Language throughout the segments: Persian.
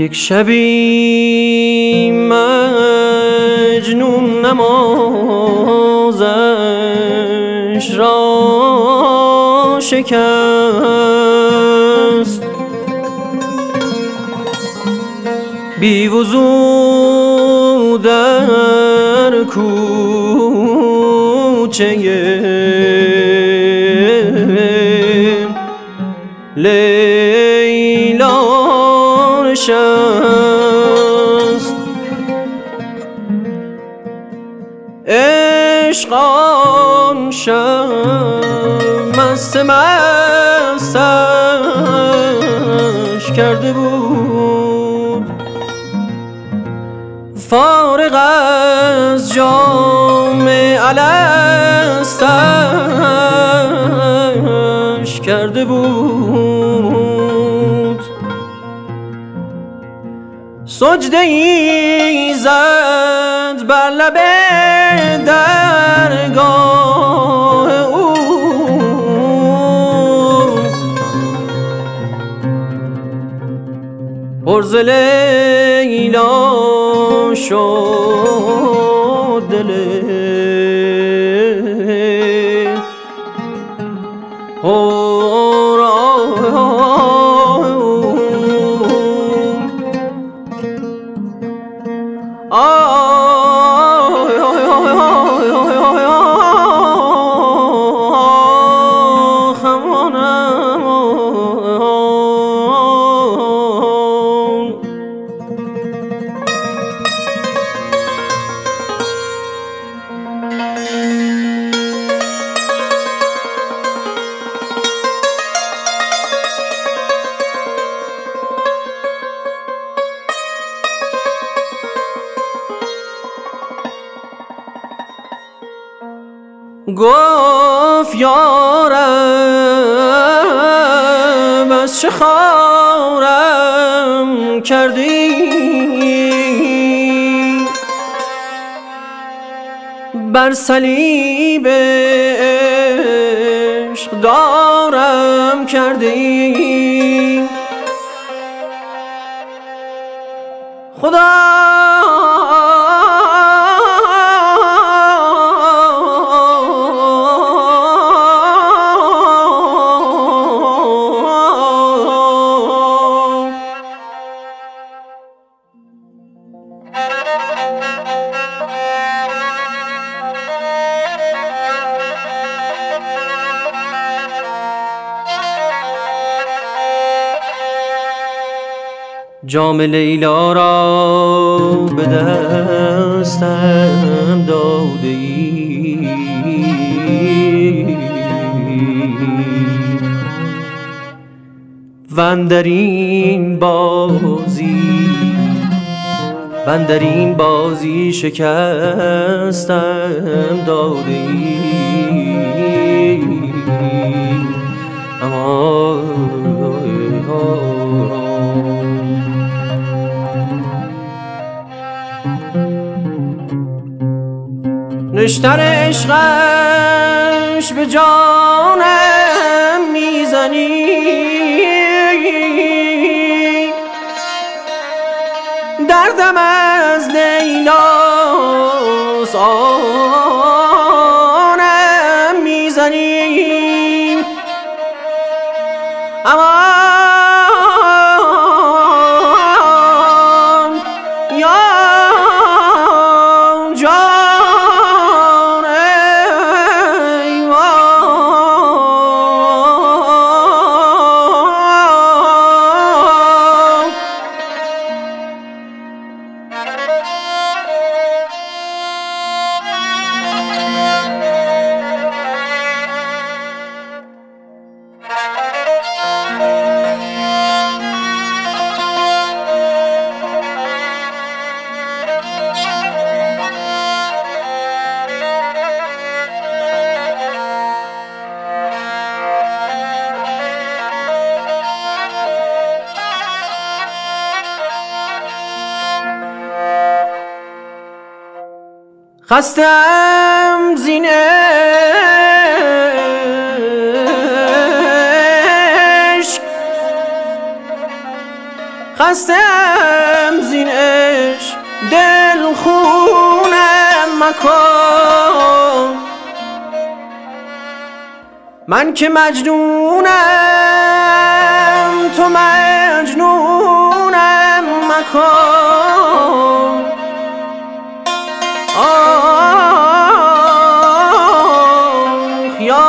یک شبی مجنون نمازش را شکست، بی وضو در کوچه لیلا نشست. عشق آن شب مست مستش کرده بود، فارغ از جام الستش کرده بود. سجده ای زد بر لب درگاه او، پر ز لیلا شد دل گفت یارم از چه خارم کردی، بر صلیب عشق دارم کردی. خدا جام لیلا را به دستم داده ای، وندرین بازی شکستم داده ای. اما نشتر عشقش به جانم میزنی، دردم از لیلاست آنم میزنی. اما خستم زین عشق، خستم زین عشق دل خونم مکن. من که مجنونم تو مجنونم مکن. آه یا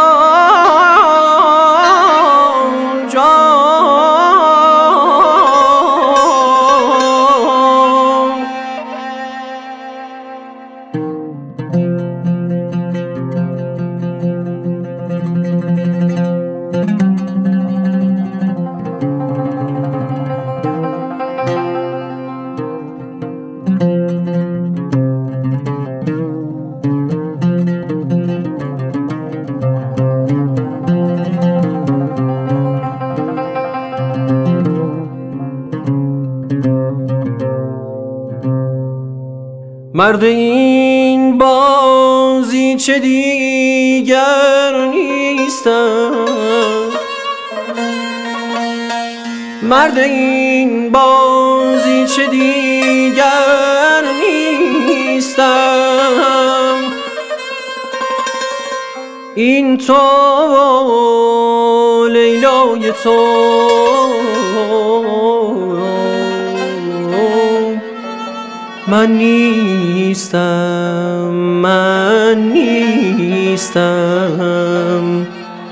مرد این بازی چه دیگر نیستم. مرد این بازی چه دیگر نیستم. این تو لیلای تو من نیستم، من نیستم.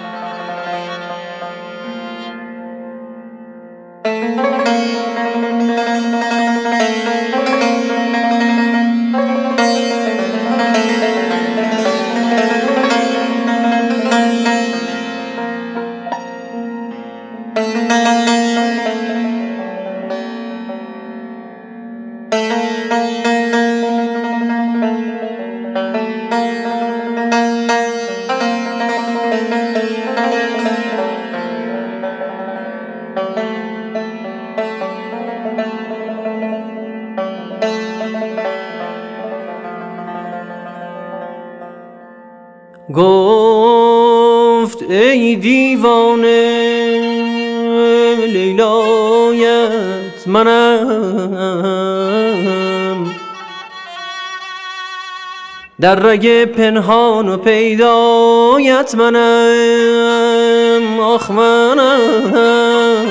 گفت ای دیوانه لیلایت منم، در رگ پنهان و پیدایت منم. آخ منم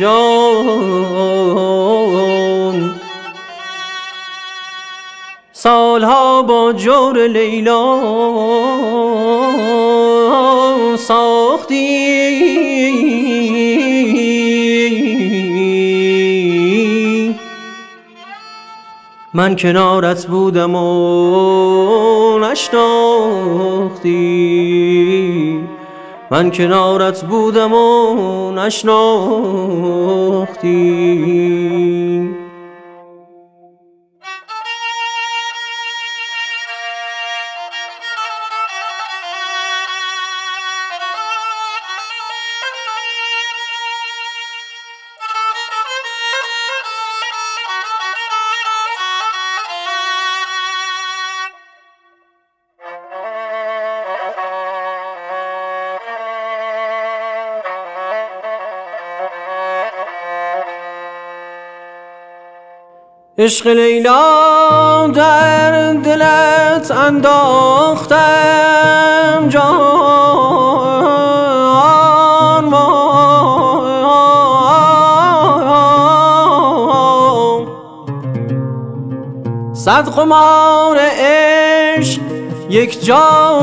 جان، سالها با جور لیلا ساختی. من کنارت بودم و نشناختی. من کنارت بودم و نشناختی. عشق لیلا در دلت انداختم جان، صد قمار عشق یک جا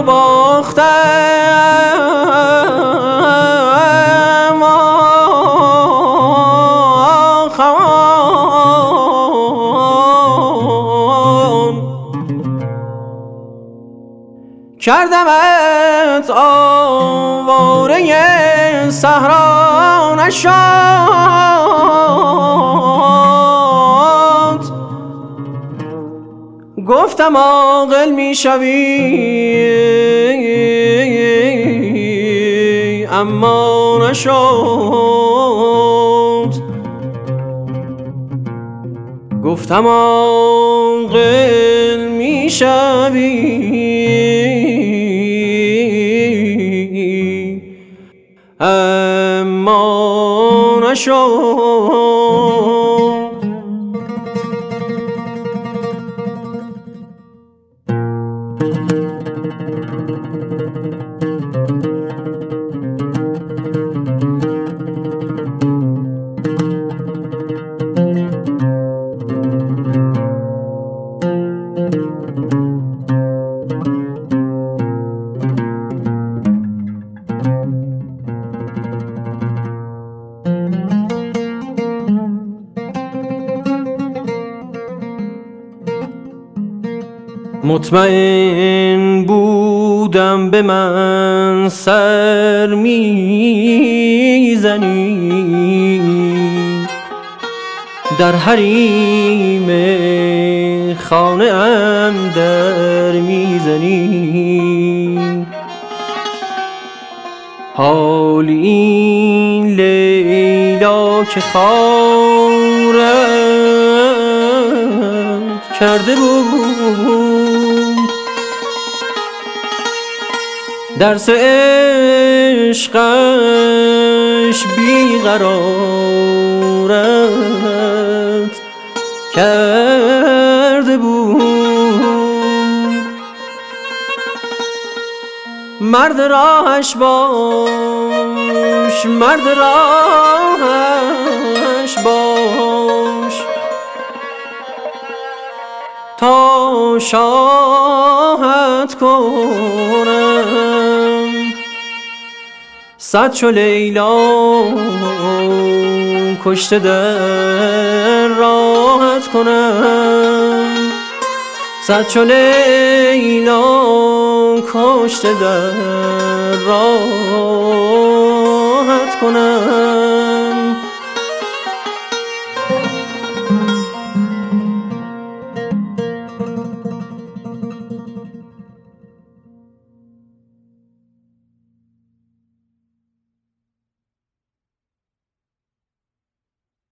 باختم. کردمت آواره صحرا نشد. گفتم عاقل میشوی اما نشد. گفتم عاقل میشوی اما نشد. مطمئن بودم به من سر میزنی، در حریم خانه ام در میزنی. حال این لیلا که خارت کرده بود، درس عشقش بیقرارت کرده بود. مرد راهش باش، مرد راهش باش، تا شاهد کنم. صد چو لیلا کشته در راحت کنم، صد چو لیلا کشته در راحت کنم.